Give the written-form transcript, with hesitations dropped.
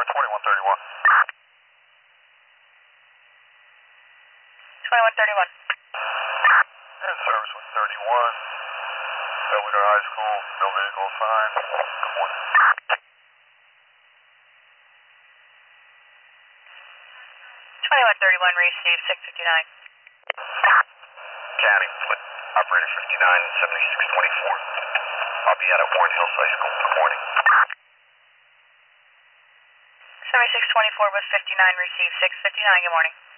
Tower 2131. 2131. In service with 31. Belvedere High School, no vehicle assigned. Good morning. 2131, received 659. County, operator 597624. I'll be out at Warren Hills High School. Good morning. 7624 with 59, received 659, good morning.